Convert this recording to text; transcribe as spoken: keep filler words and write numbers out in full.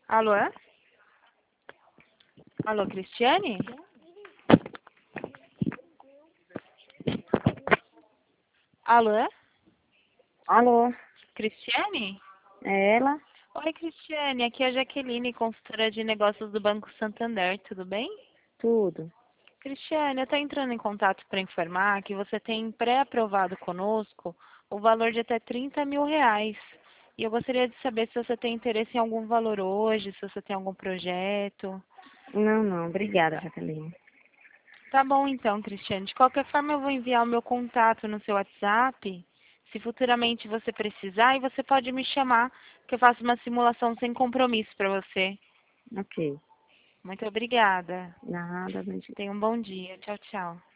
Alô? Alô, Cristiane? Alô? Alô, Cristiane? é ela? Oi, Cristiane. Aqui é a Jaqueline, consultora de negócios do Banco Santander. Tudo bem? Tudo. Cristiane, eu estou entrando em contato para informar que você tem pré-aprovado conosco o valor de até trinta mil reais. E eu gostaria de saber se você tem interesse em algum valor hoje, se você tem algum projeto. Não, não, obrigada, Jaqueline. Tá bom então, Cristiane. De qualquer forma, eu vou enviar o meu contato no seu WhatsApp. Se futuramente você precisar, e você pode me chamar, que eu faço uma simulação sem compromisso para você. Ok. Muito obrigada. Nada, bom dia. Tenha um bom dia. Tchau, tchau.